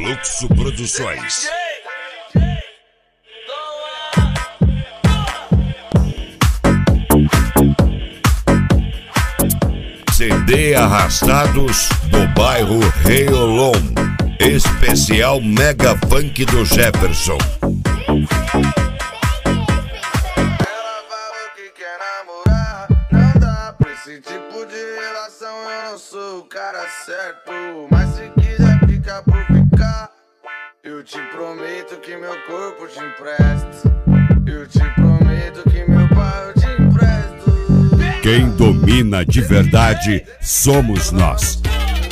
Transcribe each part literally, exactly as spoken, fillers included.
Fluxo Produções. C D Arrastados do bairro Reiolon. Especial Mega Funk do Jefferson. Esse tipo de relação eu não sou o cara certo. Mas se quiser ficar por ficar, eu te prometo que meu corpo te empresto. Eu te prometo que meu pai eu te empresto. Quem domina de verdade somos nós.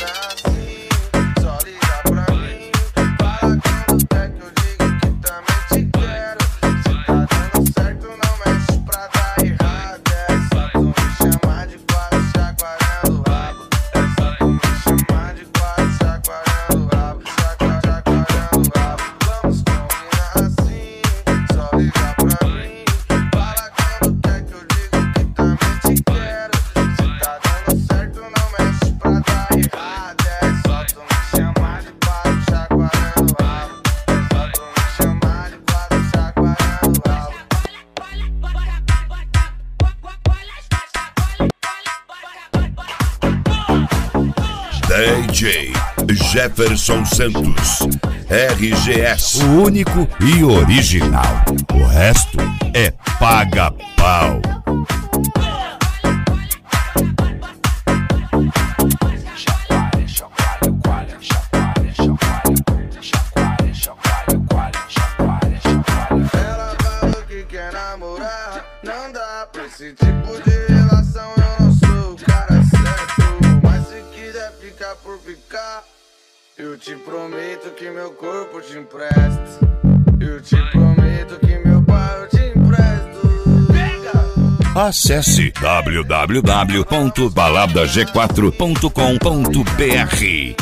D J Jefferson Santos, R G S, o único e original. O resto é paga-pau. Ela falou que quer namorar, não dá pra esse tipo de relação. Eu não sou o cara certo, mas se quiser ficar por ficar, eu te prometo que meu corpo te empresto. Eu te prometo que meu pai eu te empresto. Pega! Acesse w w w ponto balada g quatro ponto com ponto b r.